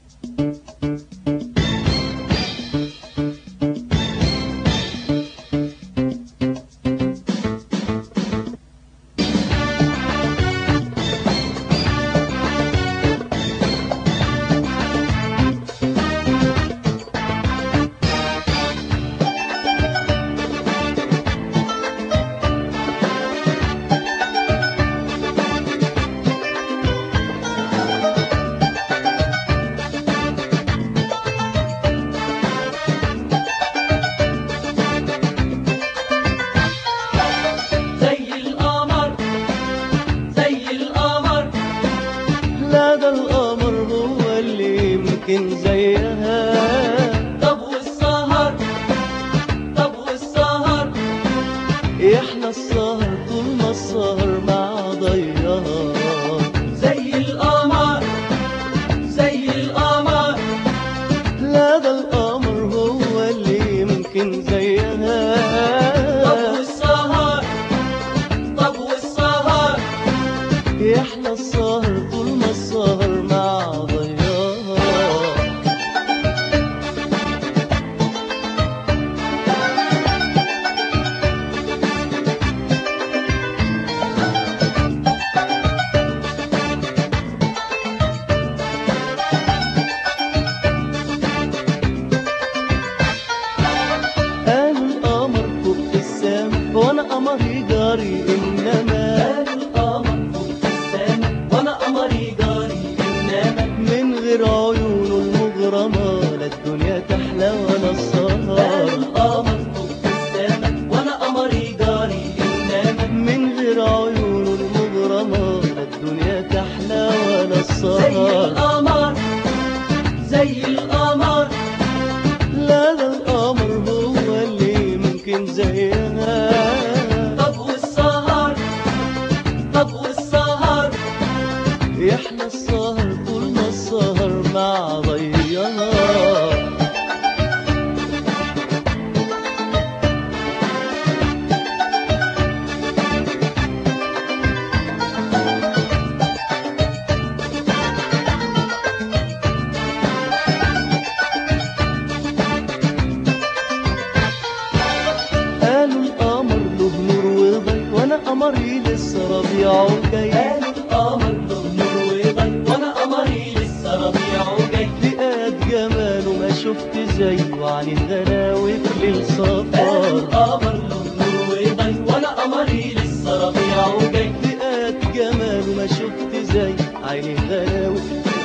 ده القمر هو اللي يمكن زيها. طب والسهر، طب والسهر، احنا السهر طول ما السهر مع ضيها. زي القمر، زي القمر، لا ده القمر هو اللي يمكن زيها. طب والسهر، طب والسهر، احنا السهر طول ما السهر مع ضيها. قالوا القمر فوق في السما وانا قمري جاري، انما قالوا القمر فوق في السما وانا قمري جاري، انما من غير عيونه المغرمة لا الدنيا تحلى ولا السهر. قالوا القمر فوق في السما وانا قمري جاري، انما من غير عيونه المغرمة لا الدنيا تحلى ولا زي السهر. القمر، زي القمر، لا ده القمر هو اللي يمكن زيها. طب والسهر، طب والسهر، احنا السهر طول ما السهر مع ضيها. قالوا القمر له نور وضي وانا قمري لسه ربيعه جاي. قالوا القمر له نور وضي وانا قمري لسه ربيعه جاي، لقات جماله ما شفت زيه عن الغلاوي في ليل قالوا صفار. القمر له نور وضي وانا قمري لسه ربيعه جاي، لقات جماله ما شفت زيه عين الغلاوي